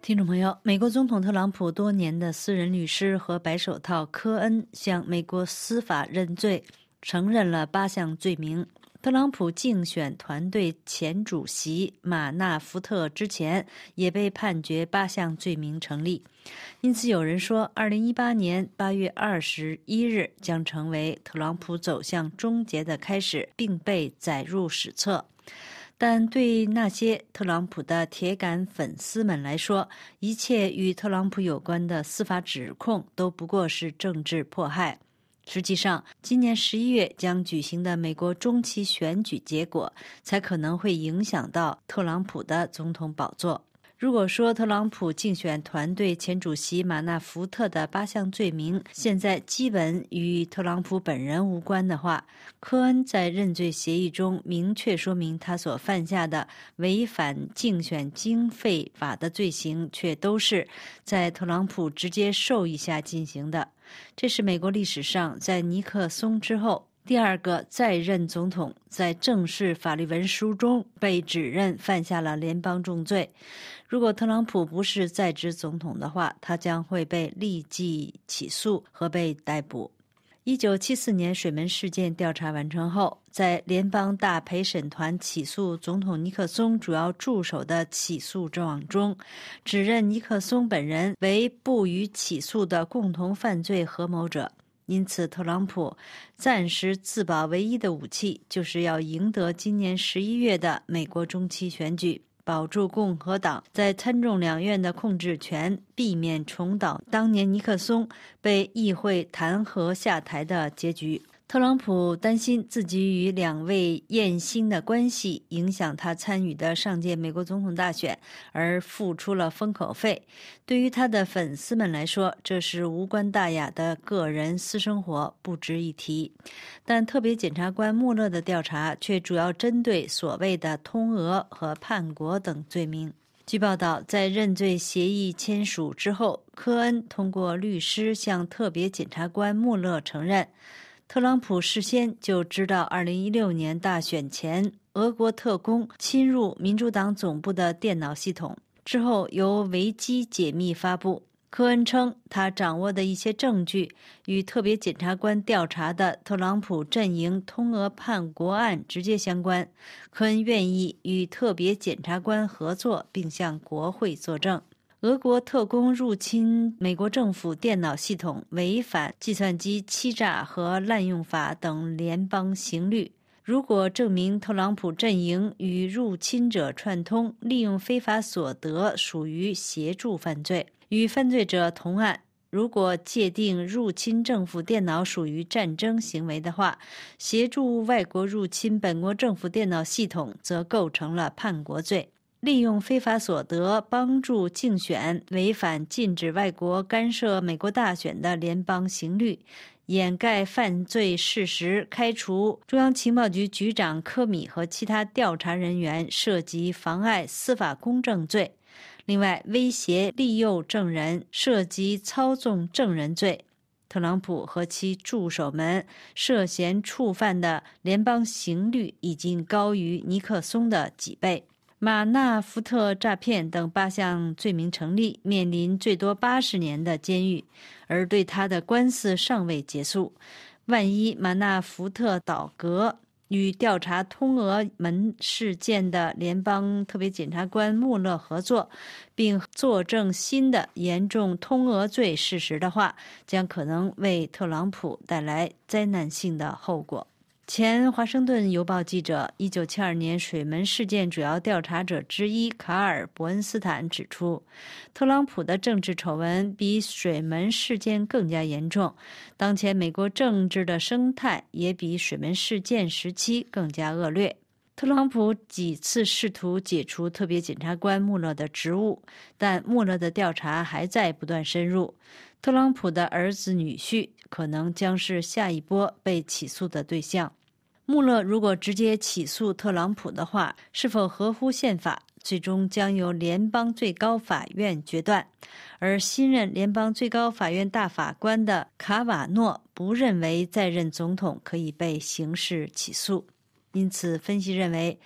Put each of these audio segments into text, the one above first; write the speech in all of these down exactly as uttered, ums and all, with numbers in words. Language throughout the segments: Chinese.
听众朋友，美国总统特朗普多年的私人律师和白手套科恩向美国司法认罪，承认了八项罪名。特朗普竞选团队前主席马纳福特之前也被判决八项罪名成立，因此有人说二零一八年八月二十一日将成为特朗普走向终结的开始，并被载入史册。但对那些特朗普的铁杆粉丝们来说，一切与特朗普有关的司法指控都不过是政治迫害。实际上，今年十一月将举行的美国中期选举结果才可能会影响到特朗普的总统宝座。如果说特朗普竞选团队前主席马纳福特的八项罪名现在基本与特朗普本人无关的话，科恩在认罪协议中明确说明他所犯下的违反竞选经费法的罪行却都是在特朗普直接授意下进行的。这是美国历史上在尼克松之后第二个在任总统在正式法律文书中被指认犯下了联邦重罪。如果特朗普不是在职总统的话，他将会被立即起诉和被逮捕。一九七四年水门事件调查完成后，在联邦大陪审团起诉总统尼克松主要助手的起诉状中，指认尼克松本人为不予起诉的共同犯罪合谋者。因此，特朗普暂时自保唯一的武器就是要赢得今年十一月的美国中期选举，保住共和党在参众两院的控制权，避免重蹈当年尼克松被议会弹劾下台的结局。特朗普担心自己与两位艳星的关系影响他参与的上届美国总统大选，而付出了封口费。对于他的粉丝们来说，这是无关大雅的个人私生活，不值一提。但特别检察官穆勒的调查却主要针对所谓的通俄和叛国等罪名。据报道，在认罪协议签署之后，科恩通过律师向特别检察官穆勒承认，特朗普事先就知道二零一六年大选前俄国特工侵入民主党总部的电脑系统，之后由维基解密发布。科恩称，他掌握的一些证据与特别检察官调查的特朗普阵营通俄叛国案直接相关。科恩愿意与特别检察官合作，并向国会作证。俄国特工入侵美国政府电脑系统，违反计算机欺诈和滥用法等联邦刑律。如果证明特朗普阵营与入侵者串通，利用非法所得属于协助犯罪，与犯罪者同案。如果界定入侵政府电脑属于战争行为的话，协助外国入侵本国政府电脑系统则构成了叛国罪。利用非法所得帮助竞选，违反禁止外国干涉美国大选的联邦刑律，掩盖犯罪事实，开除中央情报局局长科米和其他调查人员，涉及妨碍司法公正罪。另外，威胁利诱证人，涉及操纵证人罪。特朗普和其助手们涉嫌触犯的联邦刑律已经高于尼克松的几倍。马纳福特诈骗等八项罪名成立，面临最多八十年的监狱，而对他的官司尚未结束。万一马纳福特倒戈，与调查通俄门事件的联邦特别检察官穆勒合作，并作证新的严重通俄罪事实的话，将可能为特朗普带来灾难性的后果。前华盛顿邮报记者、一九七二年水门事件主要调查者之一卡尔·伯恩斯坦指出，特朗普的政治丑闻比水门事件更加严重，当前美国政治的生态也比水门事件时期更加恶劣。特朗普几次试图解除特别检察官穆勒的职务，但穆勒的调查还在不断深入。特朗普的儿子女婿可能将是下一波被起诉的对象。穆勒如果直接起诉特朗普的话，是否合乎宪法，最终将由联邦最高法院决断。而新任联邦最高法院大法官的卡瓦诺不认为在任总统可以被刑事起诉。因此，分析认为，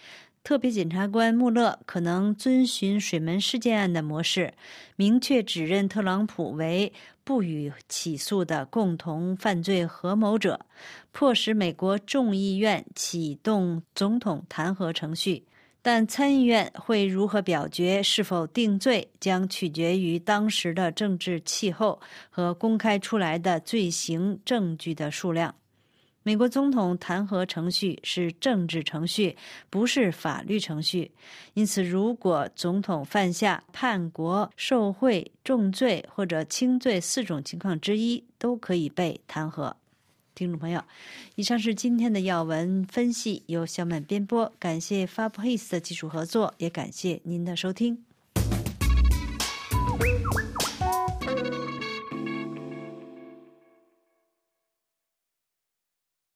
特别检察官穆勒可能遵循水门事件案的模式，明确指认特朗普为不予起诉的共同犯罪合谋者，迫使美国众议院启动总统弹劾程序。但参议院会如何表决是否定罪，将取决于当时的政治气候和公开出来的罪行证据的数量。美国总统弹劾程序是政治程序，不是法律程序，因此如果总统犯下叛国、受贿、重罪或者轻罪四种情况之一，都可以被弹劾。听众朋友，以上是今天的要闻分析，由小满编播，感谢 Fabris 的技术合作，也感谢您的收听。